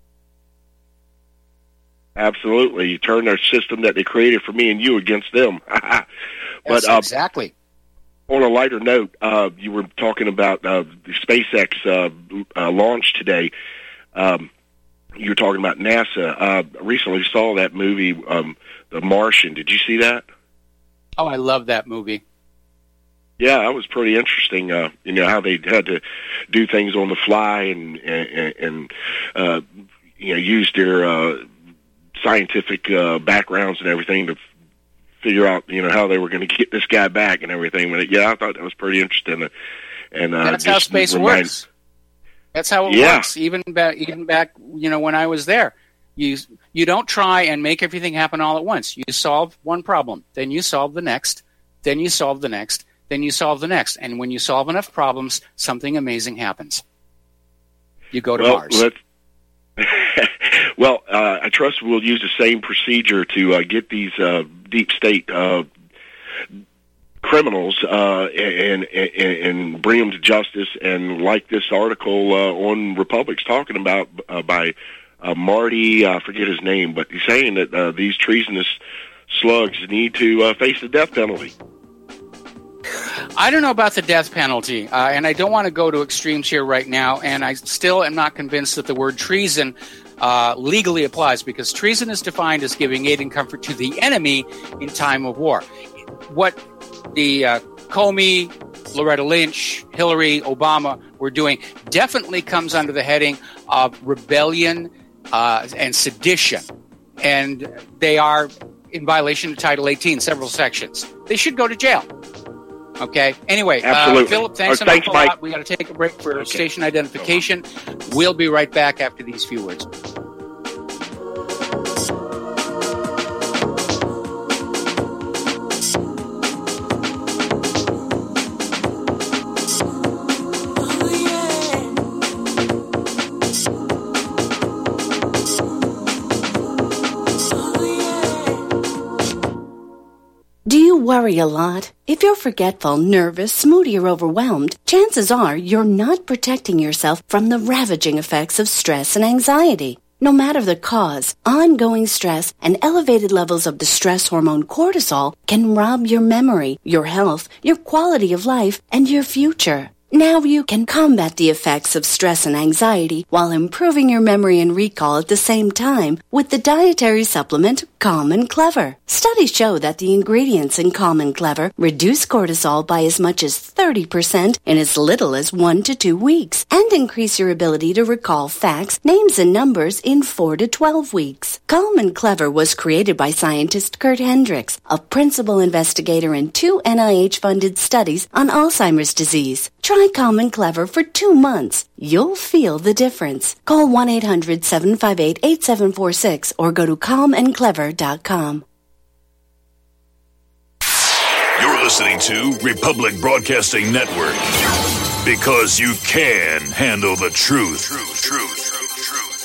Absolutely. You turn their system that they created for me and you against them. But yes, exactly. On a lighter note, you were talking about the SpaceX launch today. You were talking about NASA. I recently saw that movie, The Martian. Did you see that? Oh, I love that movie. Yeah, that was pretty interesting. How they had to do things on the fly and use their scientific backgrounds and everything to figure out, how they were going to get this guy back and everything. But I thought that was pretty interesting. And that's how space works. That's how it works. Even back, when I was there, you don't try and make everything happen all at once. You solve one problem, then you solve the next, then you solve the next, then you solve the next. And when you solve enough problems, something amazing happens. You go to Mars. Well, I trust we'll use the same procedure to get these deep state criminals and bring them to justice. And like this article on Republic's talking about by Marty, I forget his name, but he's saying that these treasonous slugs need to face the death penalty. I don't know about the death penalty, and I don't want to go to extremes here right now, and I still am not convinced that the word treason legally applies, because treason is defined as giving aid and comfort to the enemy in time of war. What the Comey, Loretta Lynch, Hillary, Obama were doing definitely comes under the heading of rebellion and sedition, and they are in violation of Title 18, several sections. They should go to jail. Okay. Anyway, Philip, thanks an awful lot. We got to take a break for station identification. We'll be right back after these few words. Worry a lot? If you're forgetful, nervous, moody, or overwhelmed, chances are you're not protecting yourself from the ravaging effects of stress and anxiety. No matter the cause, ongoing stress and elevated levels of the stress hormone cortisol can rob your memory, your health, your quality of life, and your future. Now you can combat the effects of stress and anxiety while improving your memory and recall at the same time with the dietary supplement Calm and Clever. Studies show that the ingredients in Calm and Clever reduce cortisol by as much as 30% in as little as 1 to 2 weeks and increase your ability to recall facts, names, and numbers in 4 to 12 weeks. Calm and Clever was created by scientist Kurt Hendricks, a principal investigator in 2 NIH-funded studies on Alzheimer's disease. Try Calm and Clever for 2 months. You'll feel the difference. Call 1-800-758-8746 or go to calmandclever.com. listening to Republic Broadcasting Network. Because you can handle the truth.